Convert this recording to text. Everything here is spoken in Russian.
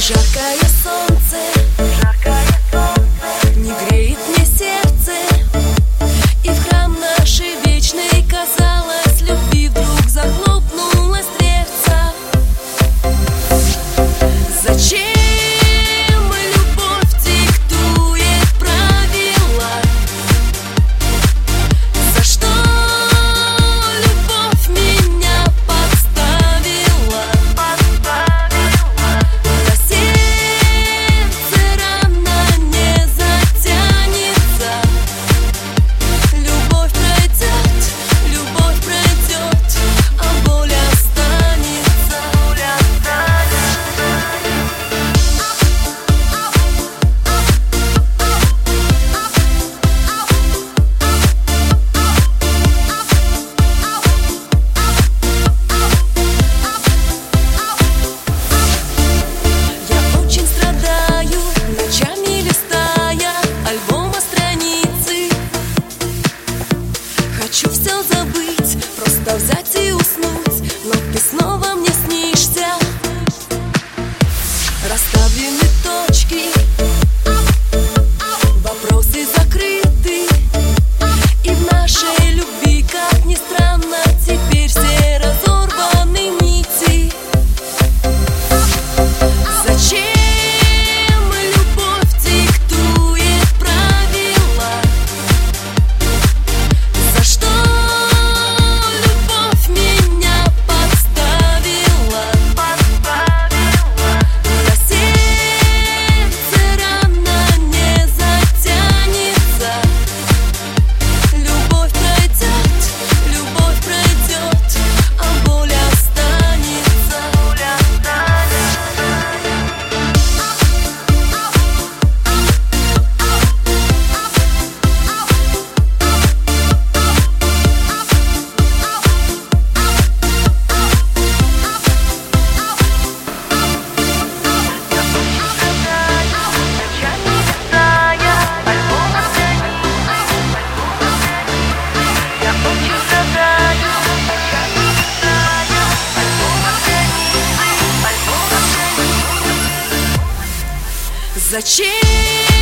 Жаркое солнце не греет мне сердце, и в храм нашей вечной, казалось, любви вдруг захлопнулась дверца. Зачем любовь диктует правила? За что любовь меня подставила? На сердце рана не затянется. Любовь пройдет, а боль останется. Я очень страдаю, ночами листая альбома страницы. Хочу все забыть, просто взять и уснуть, но ты снова мне снишься. Расставлены точки, вопросы закрыты, и в нашей любви, как ни странно, теперь все разорваны нити. Зачем любовь диктует правила? За что любовь меня подставила? На сердце рана не затянется. Любовь пройдет, а боль останется. Зачем